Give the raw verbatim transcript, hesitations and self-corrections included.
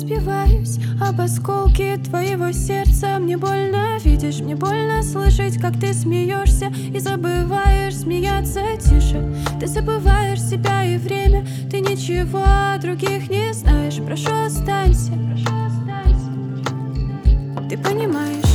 разбиваюсь об осколки твоего сердца. Мне больно, видишь, мне больно слышать, как ты смеешься и забываешь смеяться тише. Ты забываешь себя и время, ты ничего о других не знаешь. Прошу, останься, ты понимаешь.